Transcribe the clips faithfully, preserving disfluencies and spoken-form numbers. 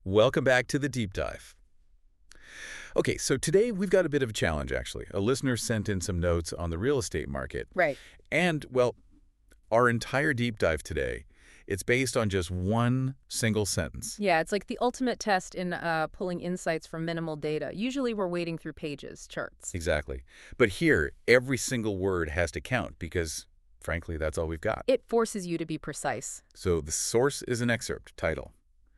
Welcome back to the deep dive. Okay, so today we've got a bit of a challenge, actually. A listener sent in some notes on the real estate market. Right. And, well, our entire deep dive today, it's based on just one single sentence. Yeah, it's like the ultimate test in uh, pulling insights from minimal data. Usually we're wading through pages, charts. Exactly. But here, every single word has to count because, frankly, that's all we've got. It forces you to be precise. So the source is an excerpt, title,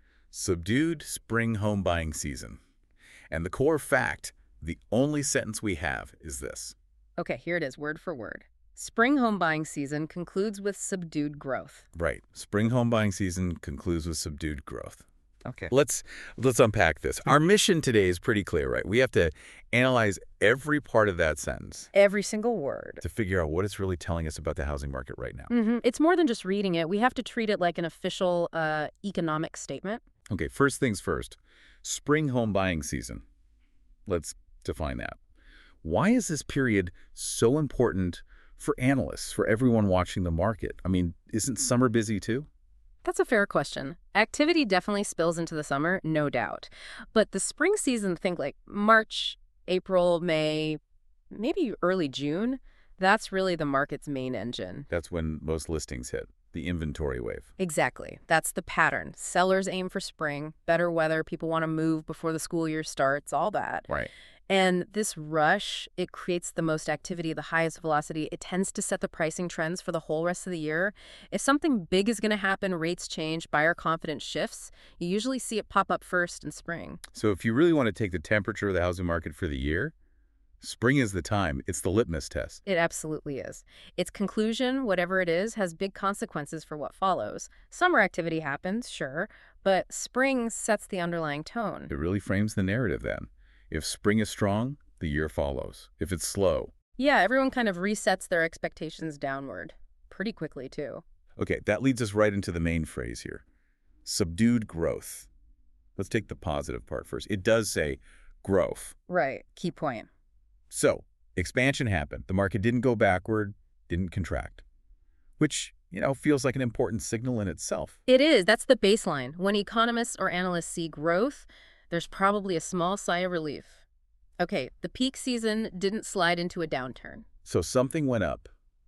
Subdued Spring Home Buying Season. And the core fact, the only sentence we have is this. Okay, here it is, word for word. Spring home buying season concludes with subdued growth. Right. Spring home buying season concludes with subdued growth. Okay. Let's let's unpack this. Our mission today is pretty clear, right? We have to analyze every part of that sentence Every single word. to figure out what it's really telling us about the housing market right now. Mm-hmm. It's more than just reading it. We have to treat it like an official uh, economic statement. Okay, first things first. Spring home buying season. Let's define that. Why is this period so important for analysts, for everyone watching the market? I mean, isn't summer busy too? That's a fair question. Activity definitely spills into the summer, no doubt. But the spring season, think like March, April, May, maybe early June, that's really the market's main engine. That's when most listings hit, the inventory wave. Exactly. That's the pattern. Sellers aim for spring, better weather, people want to move before the school year starts, all that. Right. And this rush, it creates the most activity, the highest velocity. It tends to set the pricing trends for the whole rest of the year. If something big is going to happen, rates change, buyer confidence shifts, you usually see it pop up first in spring. So if you really want to take the temperature of the housing market for the year, spring is the time. It's the litmus test. It absolutely is. Its conclusion, whatever it is, has big consequences for what follows. Summer activity happens, sure, but spring sets the underlying tone. It really frames the narrative then. If spring is strong, the year follows. If it's slow. Yeah, everyone kind of resets their expectations downward. Pretty quickly, too. Okay, that leads us right into the main phrase here. Subdued growth. Let's take the positive part first. It does say growth. Right. Key point. So, expansion happened. The market didn't go backward, didn't contract. Which, you know, feels like an important signal in itself. It is. That's the baseline. When economists or analysts see growth, there's probably a small sigh of relief. Okay, the peak season didn't slide into a downturn. So something went up.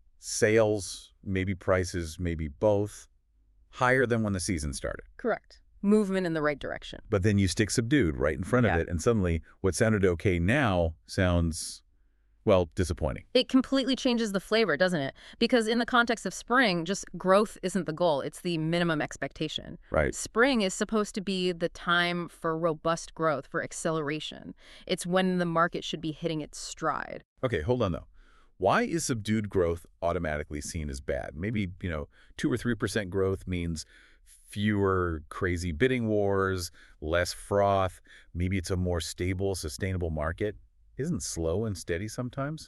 Sales, maybe prices, maybe both, higher than when the season started. Correct. Movement in the right direction. But then you stick subdued right in front Yeah. of it, and suddenly what sounded okay now sounds, well, disappointing. It completely changes the flavor, doesn't it? Because in the context of spring, just growth isn't the goal. It's the minimum expectation. Right. Spring is supposed to be the time for robust growth, for acceleration. It's when the market should be hitting its stride. Okay, hold on though. Why is subdued growth automatically seen as bad? Maybe, you know, two or three percent growth means fewer crazy bidding wars, less froth. Maybe it's a more stable, sustainable market. Isn't slow and steady sometimes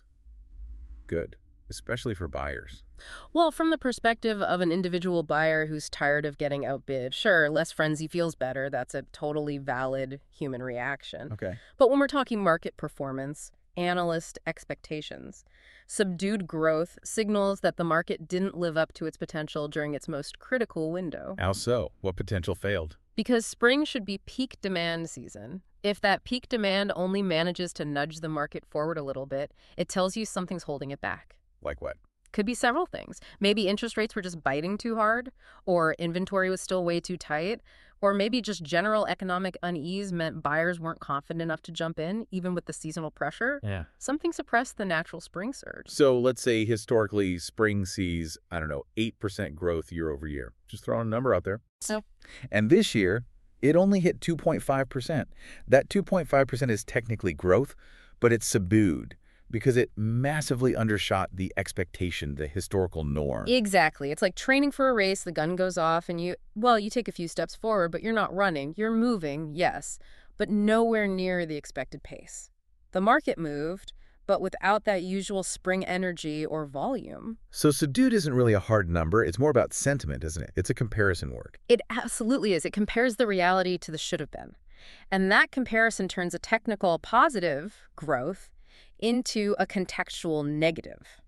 good, especially for buyers? Well, from the perspective of an individual buyer who's tired of getting outbid, sure, less frenzy feels better. That's a totally valid human reaction. Okay. But when we're talking market performance, analyst expectations, subdued growth signals that the market didn't live up to its potential during its most critical window. How so? What potential failed? Because spring should be peak demand season. If that peak demand only manages to nudge the market forward a little bit, it tells you something's holding it back. Like what? Could be several things. Maybe interest rates were just biting too hard, or inventory was still way too tight, or maybe just general economic unease meant buyers weren't confident enough to jump in, even with the seasonal pressure. Yeah. Something suppressed the natural spring surge. So let's say historically spring sees, I don't know, eight percent growth year over year. Just throwing a number out there. So, And this year, it only hit two point five percent. That two point five percent is technically growth, but it's subdued because it massively undershot the expectation, the historical norm. exactly. It's like training for a race, the gun goes off, and you, well, you take a few steps forward, but you're not running. You're moving, yes, but nowhere near the expected pace. The market moved, but without that usual spring energy or volume. So subdued isn't really a hard number. It's more about sentiment, isn't it? It's a comparison word. It absolutely is. It compares the reality to the should have been. And that comparison turns a technical positive growth into a contextual negative.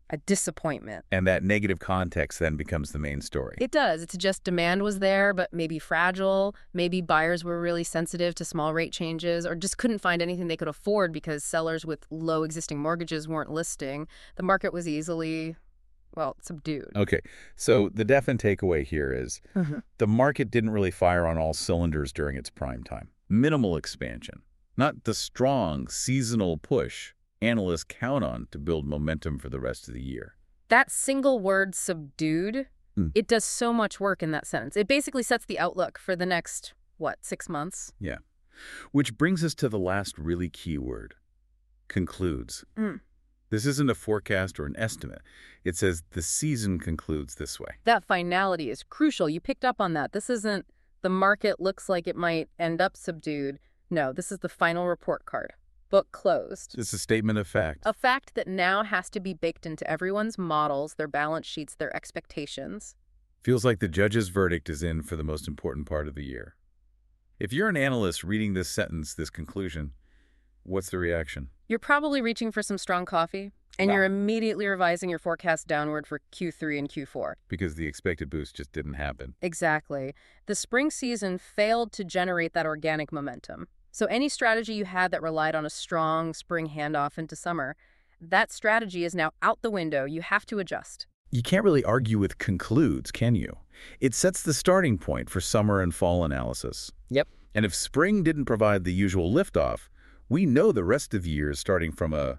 a disappointment. And that negative context then becomes the main story. It does. It's just demand was there, but maybe fragile. Maybe buyers were really sensitive to small rate changes or just couldn't find anything they could afford because sellers with low existing mortgages weren't listing. The market was easily, well, subdued. Okay, so the definite takeaway here is Mhm. the market didn't really fire on all cylinders during its prime time. Minimal expansion, not the strong seasonal push analysts count on to build momentum for the rest of the year. That single word, subdued, Hmm. it does so much work in that sentence. It basically sets the outlook for the next, what, six months? Yeah. Which brings us to the last really key word, concludes. Mm. This isn't a forecast or an estimate. It says the season concludes this way. That finality is crucial. You picked up on that. This isn't the market looks like it might end up subdued. No, this is the final report card. Book closed. It's a statement of fact. A fact that now has to be baked into everyone's models, their balance sheets, their expectations. Feels like the judge's verdict is in for the most important part of the year. If you're an analyst reading this sentence, this conclusion, what's the reaction? You're probably reaching for some strong coffee, and Wow. you're immediately revising your forecast downward for Q three and Q four. Because the expected boost just didn't happen. Exactly. The spring season failed to generate that organic momentum. So any strategy you had that relied on a strong spring handoff into summer, that strategy is now out the window. You have to adjust. You can't really argue with concludes, can you? It sets the starting point for summer and fall analysis. Yep. And if spring didn't provide the usual liftoff, we know the rest of the year is starting from a,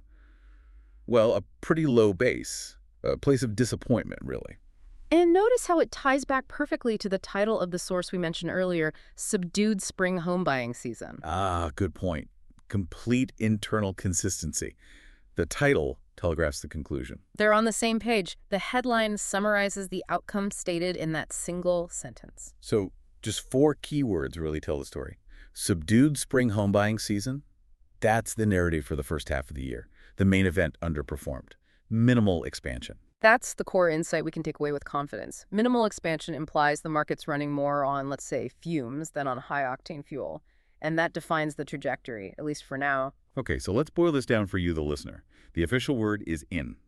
well, a pretty low base, a place of disappointment, really. And notice how it ties back perfectly to the title of the source we mentioned earlier, Subdued Spring Home Buying Season. Ah, good point. Complete internal consistency. The title telegraphs the conclusion. They're on the same page. The headline summarizes the outcome stated in that single sentence. So just four keywords really tell the story. Subdued spring home buying season. That's the narrative for the first half of the year. The main event underperformed. Minimal expansion. That's the core insight we can take away with confidence. Minimal expansion implies the market's running more on, let's say, fumes than on high-octane fuel. And that defines the trajectory, at least for now. Okay, so let's boil this down for you, the listener. The official word is in.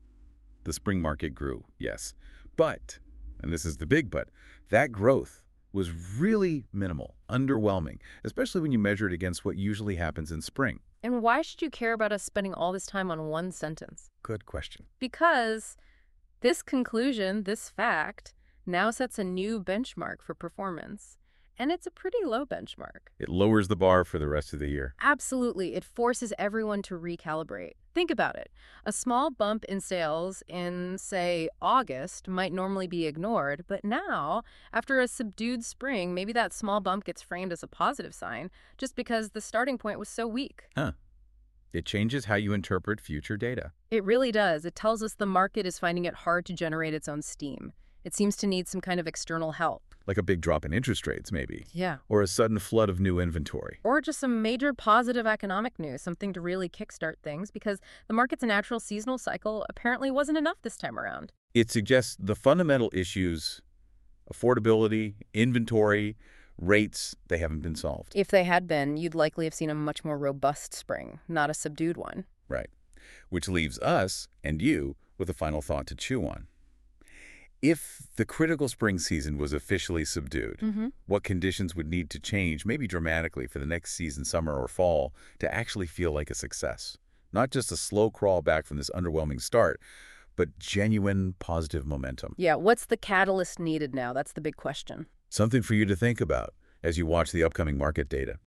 The spring market grew, yes. But, and this is the big but, that growth was really minimal, underwhelming, especially when you measure it against what usually happens in spring. And why should you care about us spending all this time on one sentence? Good question. Because this conclusion, this fact, now sets a new benchmark for performance. And it's a pretty low benchmark. It lowers the bar for the rest of the year. Absolutely. It forces everyone to recalibrate. Think about it. A small bump in sales in, say, August might normally be ignored, but now, after a subdued spring, maybe that small bump gets framed as a positive sign just because the starting point was so weak. Huh. It changes how you interpret future data. It really does. It tells us the market is finding it hard to generate its own steam. It seems to need some kind of external help. Like a big drop in interest rates, maybe. Yeah. Or a sudden flood of new inventory. Or just some major positive economic news, something to really kickstart things, because the market's natural seasonal cycle apparently wasn't enough this time around. It suggests the fundamental issues, affordability, inventory, rates, they haven't been solved. If they had been, you'd likely have seen a much more robust spring, not a subdued one. Right. Which leaves us and you with a final thought to chew on. If the critical spring season was officially subdued, Mm-hmm. what conditions would need to change, maybe dramatically, for the next season, summer or fall, to actually feel like a success? Not just a slow crawl back from this underwhelming start, but genuine positive momentum. Yeah, what's the catalyst needed now? That's the big question. Something for you to think about as you watch the upcoming market data.